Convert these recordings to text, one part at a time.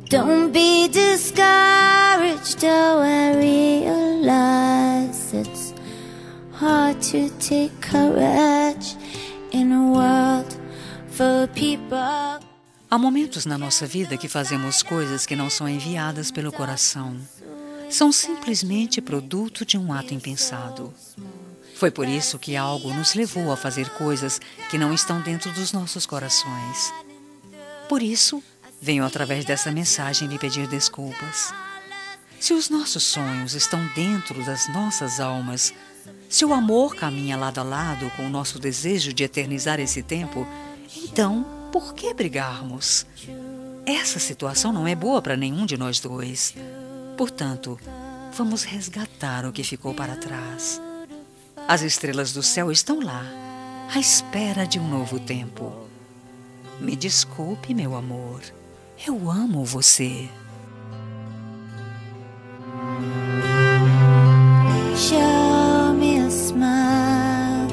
Don't be discouraged, though I realize it's hard to take courage in a world full of people. Há momentos na nossa vida que fazemos coisas que não são enviadas pelo coração. São simplesmente produto de um ato impensado. Foi por isso que algo nos levou a fazer coisas que não estão dentro dos nossos corações. Por isso, venho através dessa mensagem lhe pedir desculpas. Se os nossos sonhos estão dentro das nossas almas, se o amor caminha lado a lado com o nosso desejo de eternizar esse tempo, então, por que brigarmos? Essa situação não é boa para nenhum de nós dois. Portanto, vamos resgatar o que ficou para trás. As estrelas do céu estão lá, à espera de um novo tempo. Me desculpe, meu amor. Eu amo você. Show me a smile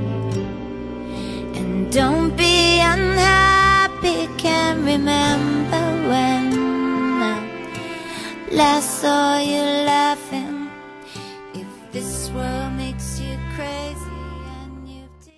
and don't be unhappy. Can't remember when I last saw you laughing. If this were